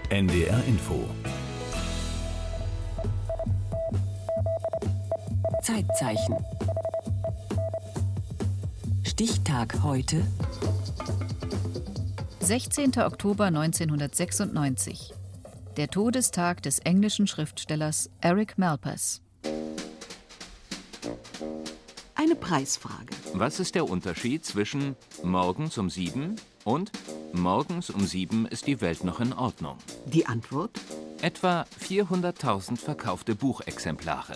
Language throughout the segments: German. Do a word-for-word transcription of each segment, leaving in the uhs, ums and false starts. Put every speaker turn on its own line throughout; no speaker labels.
N D R Info.
Zeitzeichen. Stichtag heute.
sechzehnter Oktober neunzehnhundertsechsundneunzig. Der Todestag des englischen Schriftstellers Eric Malpass.
Eine Preisfrage.
Was ist der Unterschied zwischen morgens um sieben und morgens um sieben ist die Welt noch in Ordnung?
Die Antwort?
Etwa vierhunderttausend verkaufte Buchexemplare.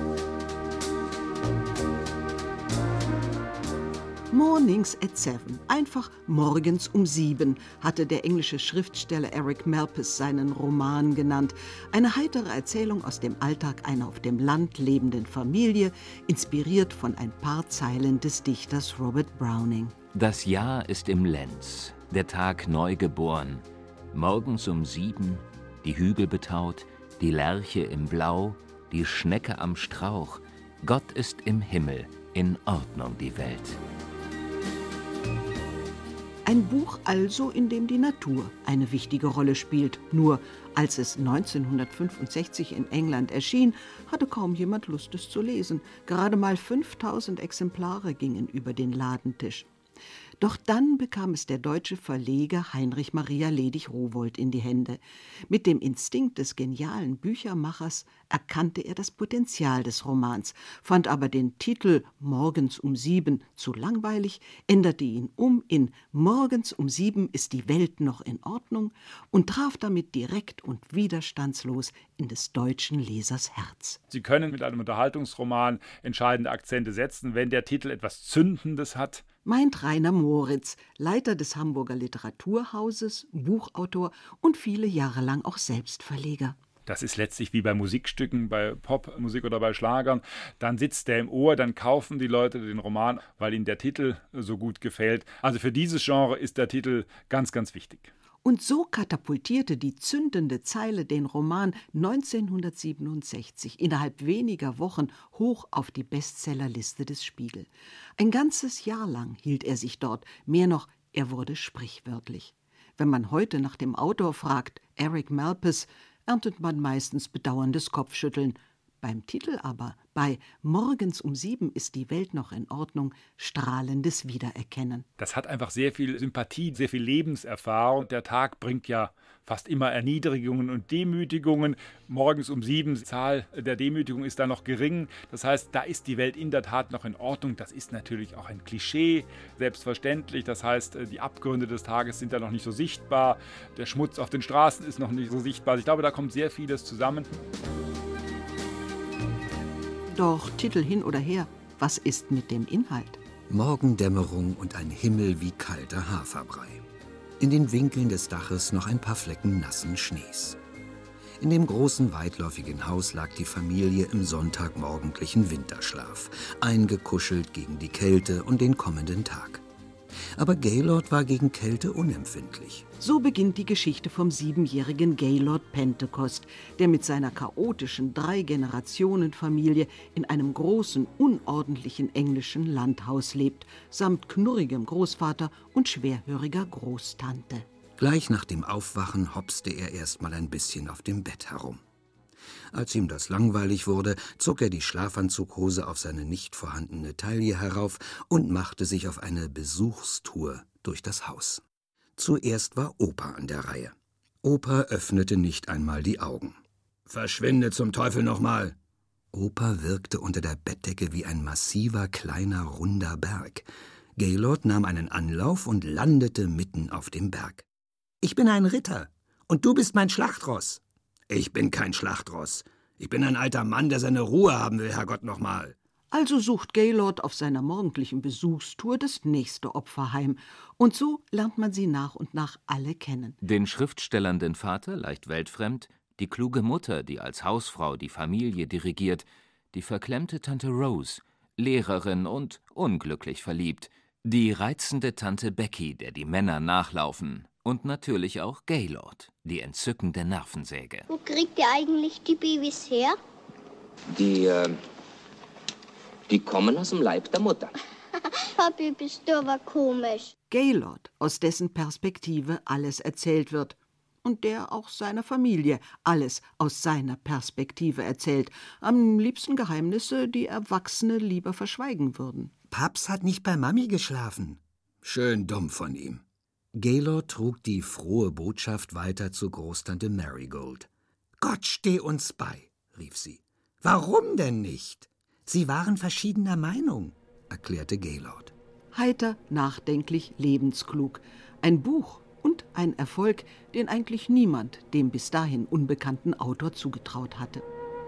Mornings at seven, einfach morgens um sieben, hatte der englische Schriftsteller Eric Malpass seinen Roman genannt. Eine heitere Erzählung aus dem Alltag einer auf dem Land lebenden Familie, inspiriert von ein paar Zeilen des Dichters Robert Browning.
Das Jahr ist im Lenz, der Tag neu geboren. Morgens um sieben, die Hügel betaut, die Lerche im Blau, die Schnecke am Strauch. Gott ist im Himmel, in Ordnung die Welt.
Ein Buch also, in dem die Natur eine wichtige Rolle spielt. Nur als es neunzehnhundertfünfundsechzig in England erschien, hatte kaum jemand Lust, es zu lesen. Gerade mal fünftausend Exemplare gingen über den Ladentisch. Doch dann bekam es der deutsche Verleger Heinrich Maria Ledig-Rowohlt in die Hände. Mit dem Instinkt des genialen Büchermachers erkannte er das Potenzial des Romans, fand aber den Titel Morgens um sieben zu langweilig, änderte ihn um in Morgens um sieben ist die Welt noch in Ordnung und traf damit direkt und widerstandslos in des deutschen Lesers Herz.
Sie können mit einem Unterhaltungsroman entscheidende Akzente setzen, wenn der Titel etwas Zündendes hat.
Meint Rainer Moritz, Leiter des Hamburger Literaturhauses, Buchautor und viele Jahre lang auch selbst Verleger.
Das ist letztlich wie bei Musikstücken, bei Popmusik oder bei Schlagern. Dann sitzt der im Ohr, dann kaufen die Leute den Roman, weil ihnen der Titel so gut gefällt. Also für dieses Genre ist der Titel ganz, ganz wichtig.
Und so katapultierte die zündende Zeile den Roman neunzehnhundertsiebenundsechzig innerhalb weniger Wochen hoch auf die Bestsellerliste des Spiegel. Ein ganzes Jahr lang hielt er sich dort, mehr noch, er wurde sprichwörtlich. Wenn man heute nach dem Autor fragt, Eric Malpass, erntet man meistens bedauerndes Kopfschütteln. Beim Titel aber, bei Morgens um sieben ist die Welt noch in Ordnung, strahlendes Wiedererkennen.
Das hat einfach sehr viel Sympathie, sehr viel Lebenserfahrung. Der Tag bringt ja fast immer Erniedrigungen und Demütigungen. Morgens um sieben, die Zahl der Demütigung ist da noch gering. Das heißt, da ist die Welt in der Tat noch in Ordnung. Das ist natürlich auch ein Klischee, selbstverständlich. Das heißt, die Abgründe des Tages sind da noch nicht so sichtbar. Der Schmutz auf den Straßen ist noch nicht so sichtbar. Ich glaube, da kommt sehr vieles zusammen.
Doch Titel hin oder her, was ist mit dem Inhalt?
Morgendämmerung und ein Himmel wie kalter Haferbrei. In den Winkeln des Daches noch ein paar Flecken nassen Schnees. In dem großen, weitläufigen Haus lag die Familie im sonntagmorgendlichen Winterschlaf, eingekuschelt gegen die Kälte und den kommenden Tag. Aber Gaylord war gegen Kälte unempfindlich.
So beginnt die Geschichte vom siebenjährigen Gaylord Pentecost, der mit seiner chaotischen Drei-Generationen-Familie in einem großen, unordentlichen englischen Landhaus lebt, samt knurrigem Großvater und schwerhöriger Großtante.
Gleich nach dem Aufwachen hopste er erst mal ein bisschen auf dem Bett herum. Als ihm das langweilig wurde, zog er die Schlafanzughose auf seine nicht vorhandene Taille herauf und machte sich auf eine Besuchstour durch das Haus. Zuerst war Opa an der Reihe. Opa öffnete nicht einmal die Augen. »Verschwinde zum Teufel nochmal!« Opa wirkte unter der Bettdecke wie ein massiver, kleiner, runder Berg. Gaylord nahm einen Anlauf und landete mitten auf dem Berg. »Ich bin ein Ritter und du bist mein Schlachtross.« »Ich bin kein Schlachtross. Ich bin ein alter Mann, der seine Ruhe haben will, Herrgott nochmal.«
Also sucht Gaylord auf seiner morgendlichen Besuchstour das nächste Opferheim. Und so lernt man sie nach und nach alle kennen.
Den schriftstellernden Vater, leicht weltfremd, die kluge Mutter, die als Hausfrau die Familie dirigiert, die verklemmte Tante Rose, Lehrerin und unglücklich verliebt, die reizende Tante Becky, der die Männer nachlaufen. Und natürlich auch Gaylord, die entzückende Nervensäge.
Wo kriegt ihr eigentlich die Babys her?
Die, äh, die kommen aus dem Leib der Mutter.
Papi, bist du aber komisch.
Gaylord, aus dessen Perspektive alles erzählt wird. und der auch seiner Familie alles aus seiner Perspektive erzählt. Am liebsten Geheimnisse, die Erwachsene lieber verschweigen würden.
Paps hat nicht bei Mami geschlafen. Schön dumm von ihm. Gaylord trug die frohe Botschaft weiter zu Großtante Marigold. »Gott steh uns bei«, rief sie. »Warum denn nicht?« »Sie waren verschiedener Meinung«, erklärte Gaylord.
Heiter, nachdenklich, lebensklug. Ein Buch und ein Erfolg, den eigentlich niemand dem bis dahin unbekannten Autor zugetraut hatte.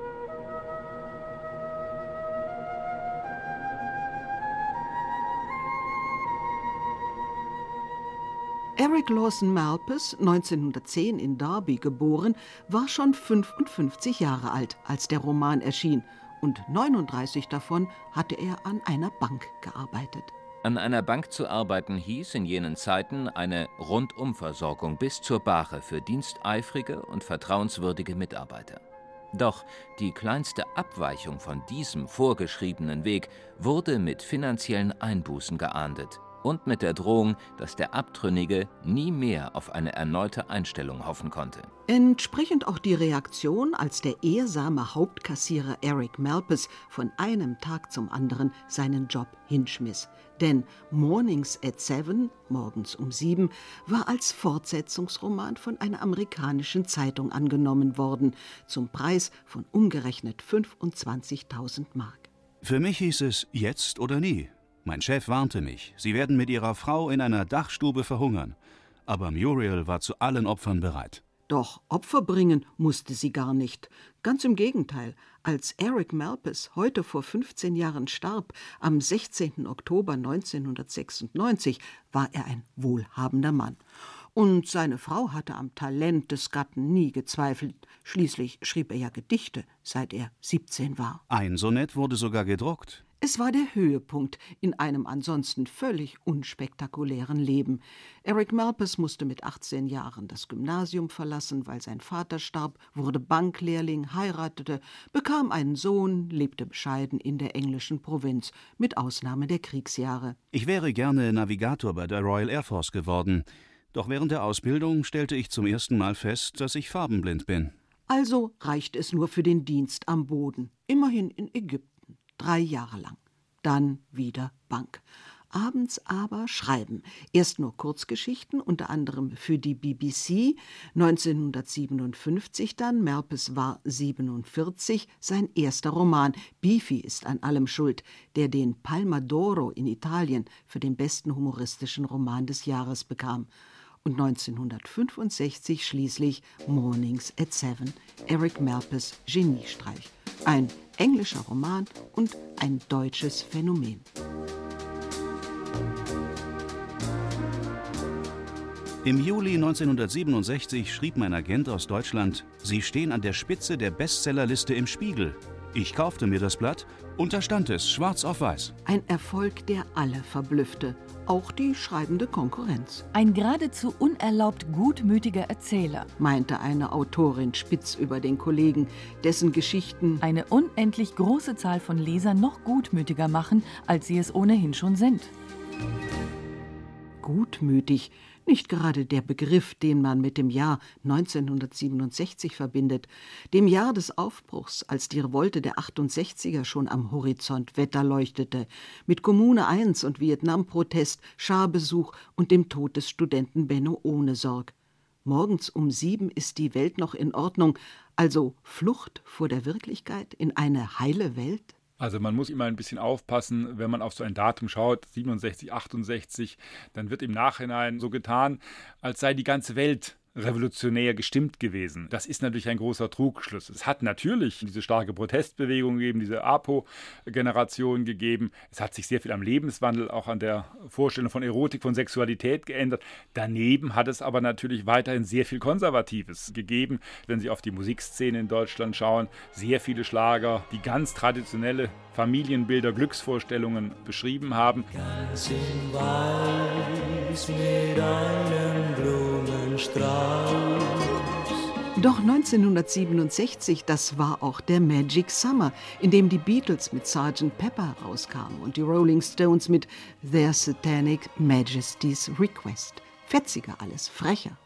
Eric Lawson Malpass, neunzehnhundertzehn in Derby geboren, war schon fünfundfünfzig Jahre alt, als der Roman erschien, und neununddreißig davon hatte er an einer Bank gearbeitet.
An einer Bank zu arbeiten hieß in jenen Zeiten eine Rundumversorgung bis zur Bahre für diensteifrige und vertrauenswürdige Mitarbeiter. Doch die kleinste Abweichung von diesem vorgeschriebenen Weg wurde mit finanziellen Einbußen geahndet und mit der Drohung, dass der Abtrünnige nie mehr auf eine erneute Einstellung hoffen konnte.
Entsprechend auch die Reaktion, als der ehrsame Hauptkassierer Eric Malpass von einem Tag zum anderen seinen Job hinschmiss. Denn Mornings at Seven, morgens um sieben, war als Fortsetzungsroman von einer amerikanischen Zeitung angenommen worden, zum Preis von umgerechnet fünfundzwanzigtausend Mark.
Für mich hieß es jetzt oder nie. Mein Chef warnte mich, Sie werden mit Ihrer Frau in einer Dachstube verhungern. Aber Muriel war zu allen Opfern bereit.
Doch Opfer bringen musste sie gar nicht. Ganz im Gegenteil. Als Eric Malpass heute vor fünfzehn Jahren starb, am sechzehnten Oktober neunzehnhundertsechsundneunzig, war er ein wohlhabender Mann. Und seine Frau hatte am Talent des Gatten nie gezweifelt. Schließlich schrieb er ja Gedichte, seit er siebzehn war.
Ein Sonett wurde sogar gedruckt.
Es war der Höhepunkt in einem ansonsten völlig unspektakulären Leben. Eric Malpass musste mit achtzehn Jahren das Gymnasium verlassen, weil sein Vater starb, wurde Banklehrling, heiratete, bekam einen Sohn, lebte bescheiden in der englischen Provinz, mit Ausnahme der Kriegsjahre.
Ich wäre gerne Navigator bei der Royal Air Force geworden. Doch während der Ausbildung stellte ich zum ersten Mal fest, dass ich farbenblind bin.
Also reicht es nur für den Dienst am Boden, immerhin in Ägypten. Drei Jahre lang. Dann wieder Bank. Abends aber schreiben. Erst nur Kurzgeschichten, unter anderem für die B B C. neunzehnhundertsiebenundfünfzig dann, Malpass war siebenundvierzig, sein erster Roman Beefy ist an allem schuld, der den Palma d'Oro in Italien für den besten humoristischen Roman des Jahres bekam. Und neunzehnhundertfünfundsechzig schließlich Mornings at Seven, Eric Malpass' Geniestreich. Ein englischer Roman und ein deutsches Phänomen.
Im Juli neunzehnhundertsiebenundsechzig schrieb mein Agent aus Deutschland, Sie stehen an der Spitze der Bestsellerliste im Spiegel. Ich kaufte mir das Blatt und da stand es, schwarz auf weiß.
Ein Erfolg, der alle verblüffte, auch die schreibende Konkurrenz.
Ein geradezu unerlaubt gutmütiger Erzähler,
meinte eine Autorin spitz über den Kollegen, dessen Geschichten
eine unendlich große Zahl von Lesern noch gutmütiger machen, als sie es ohnehin schon sind.
Gutmütig, nicht gerade der Begriff, den man mit dem Jahr neunzehnhundertsiebenundsechzig verbindet, dem Jahr des Aufbruchs, als die Revolte der achtundsechziger schon am Horizont wetterleuchtete, mit Kommune eins und Vietnam-Protest, Scharbesuch und dem Tod des Studenten Benno Ohnesorg. Morgens um sieben ist die Welt noch in Ordnung, also Flucht vor der Wirklichkeit in eine heile Welt?
Also man muss immer ein bisschen aufpassen, wenn man auf so ein Datum schaut, siebenundsechzig, achtundsechzig, dann wird im Nachhinein so getan, als sei die ganze Welt revolutionär gestimmt gewesen. Das ist natürlich ein großer Trugschluss. Es hat natürlich diese starke Protestbewegung gegeben, diese APO-Generation gegeben. Es hat sich sehr viel am Lebenswandel, auch an der Vorstellung von Erotik, von Sexualität geändert. Daneben hat es aber natürlich weiterhin sehr viel Konservatives gegeben. Wenn Sie auf die Musikszene in Deutschland schauen, sehr viele Schlager, die ganz traditionelle Familienbilder, Glücksvorstellungen beschrieben haben.
Ganz in Weiß mit einem Blumenstrauß.
Doch neunzehnhundertsiebenundsechzig, das war auch der Magic Summer, in dem die Beatles mit Sergeant Pepper rauskamen und die Rolling Stones mit Their Satanic Majesty's Request. Fetziger alles, frecher,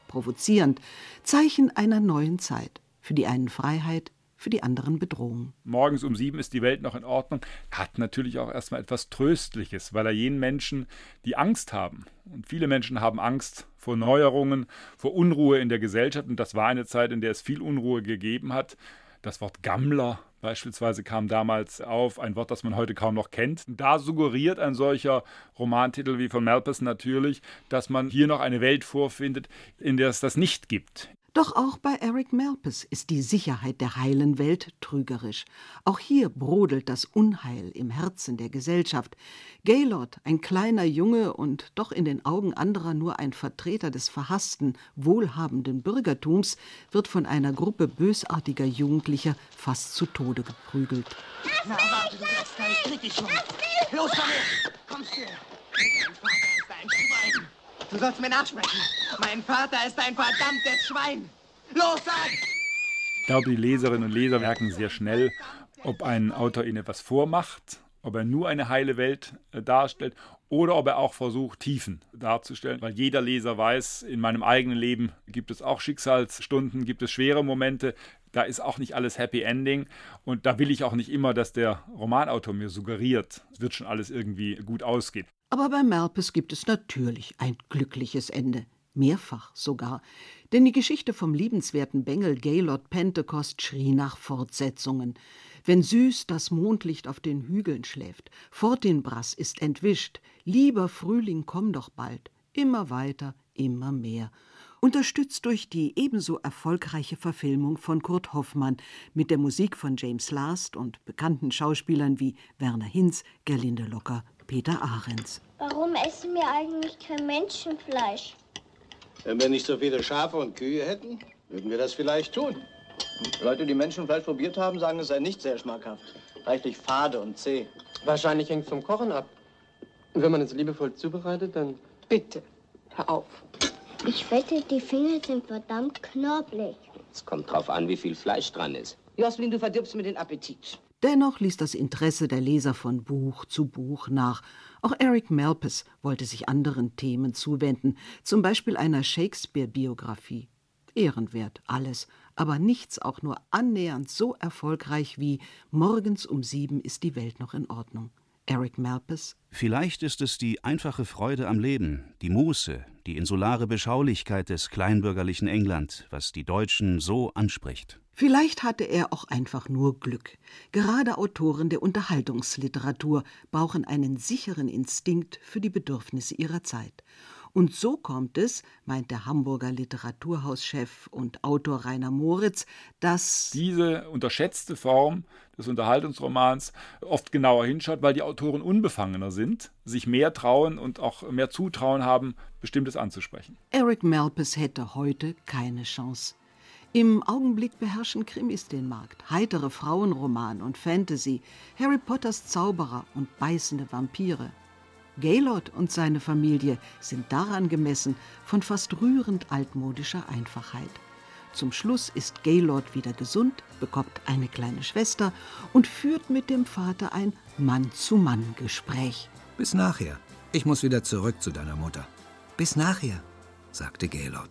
provozierend, Zeichen einer neuen Zeit. Für die einen Freiheit, für die anderen Bedrohung.
Morgens um sieben ist die Welt noch in Ordnung, hat natürlich auch erstmal etwas Tröstliches, weil er jenen Menschen, die Angst haben, und viele Menschen haben Angst vor Neuerungen, vor Unruhe in der Gesellschaft, und das war eine Zeit, in der es viel Unruhe gegeben hat. Das Wort Gammler beispielsweise kam damals auf, ein Wort, das man heute kaum noch kennt. Da suggeriert ein solcher Romantitel wie von Malpass natürlich, dass man hier noch eine Welt vorfindet, in der es das nicht gibt.
Doch auch bei Eric Malpass ist die Sicherheit der heilen Welt trügerisch. Auch hier brodelt das Unheil im Herzen der Gesellschaft. Gaylord, ein kleiner Junge und doch in den Augen anderer nur ein Vertreter des verhassten, wohlhabenden Bürgertums, wird von einer Gruppe bösartiger Jugendlicher fast zu Tode geprügelt.
Na, warte, du Drecksteil, krieg dich schon. Los, komm her, kommst her. Dein Vater ist ein Schwein. Du sollst mir nachsprechen. Mein Vater ist ein verdammtes Schwein. Los, sag!
Ich glaube, die Leserinnen und Leser merken sehr schnell, ob ein Autor ihnen etwas vormacht, ob er nur eine heile Welt äh, darstellt oder ob er auch versucht, Tiefen darzustellen. Weil jeder Leser weiß, in meinem eigenen Leben gibt es auch Schicksalsstunden, gibt es schwere Momente. Da ist auch nicht alles Happy Ending. Und da will ich auch nicht immer, dass der Romanautor mir suggeriert, es wird schon alles irgendwie gut ausgehen.
Aber bei Malpass gibt es natürlich ein glückliches Ende. Mehrfach sogar. Denn die Geschichte vom liebenswerten Bengel Gaylord Pentecost schrie nach Fortsetzungen. Wenn süß das Mondlicht auf den Hügeln schläft, Fortinbras ist entwischt, lieber Frühling, komm doch bald. Immer weiter, immer mehr. Unterstützt durch die ebenso erfolgreiche Verfilmung von Kurt Hoffmann mit der Musik von James Last und bekannten Schauspielern wie Werner Hinz, Gerlinde Locker, Peter Ahrens.
Warum essen wir eigentlich kein Menschenfleisch?
Wenn wir nicht so viele Schafe und Kühe hätten, würden wir das vielleicht tun. Leute, die Menschenfleisch probiert haben, sagen, es sei nicht sehr schmackhaft. Reichlich fade und zäh.
Wahrscheinlich hängt es vom Kochen ab. Und wenn man es liebevoll zubereitet, dann bitte, hör auf.
Ich wette, die Finger sind verdammt knorblich.
Es kommt drauf an, wie viel Fleisch dran ist.
Jocelyn, du verdirbst mir den Appetit.
Dennoch ließ das Interesse der Leser von Buch zu Buch nach. Auch Eric Malpass wollte sich anderen Themen zuwenden, zum Beispiel einer Shakespeare-Biografie. Ehrenwert alles, aber nichts auch nur annähernd so erfolgreich wie »Morgens um sieben ist die Welt noch in Ordnung«. Eric Malpass.
Vielleicht ist es die einfache Freude am Leben, die Muße, die insulare Beschaulichkeit des kleinbürgerlichen England, was die Deutschen so anspricht.
Vielleicht hatte er auch einfach nur Glück. Gerade Autoren der Unterhaltungsliteratur brauchen einen sicheren Instinkt für die Bedürfnisse ihrer Zeit. Und so kommt es, meint der Hamburger Literaturhauschef und Autor Rainer Moritz, dass
diese unterschätzte Form des Unterhaltungsromans oft genauer hinschaut, weil die Autoren unbefangener sind, sich mehr trauen und auch mehr Zutrauen haben, Bestimmtes anzusprechen.
Eric Malpass hätte heute keine Chance. Im Augenblick beherrschen Krimis den Markt, heitere Frauenroman und Fantasy, Harry Potters Zauberer und beißende Vampire. Gaylord und seine Familie sind daran gemessen von fast rührend altmodischer Einfachheit. Zum Schluss ist Gaylord wieder gesund, bekommt eine kleine Schwester und führt mit dem Vater ein Mann-zu-Mann-Gespräch.
Bis nachher. Ich muss wieder zurück zu deiner Mutter. Bis nachher, sagte Gaylord.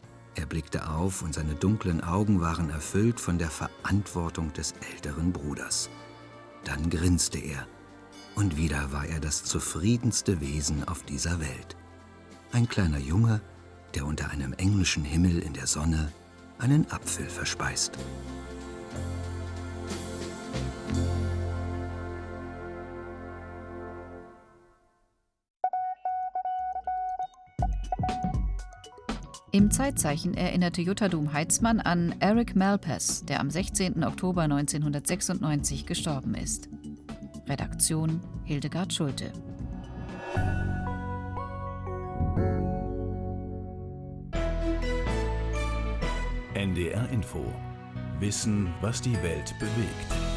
Er blickte auf und seine dunklen Augen waren erfüllt von der Verantwortung des älteren Bruders. Dann grinste er. Und wieder war er das zufriedenste Wesen auf dieser Welt. Ein kleiner Junge, der unter einem englischen Himmel in der Sonne einen Apfel verspeist.
Im Zeitzeichen erinnerte Jutta Dohm-Heitzmann an Eric Malpass, der am sechzehnten Oktober neunzehnhundertsechsundneunzig gestorben ist. Redaktion Hildegard Schulte.
N D R Info. Wissen, was die Welt bewegt.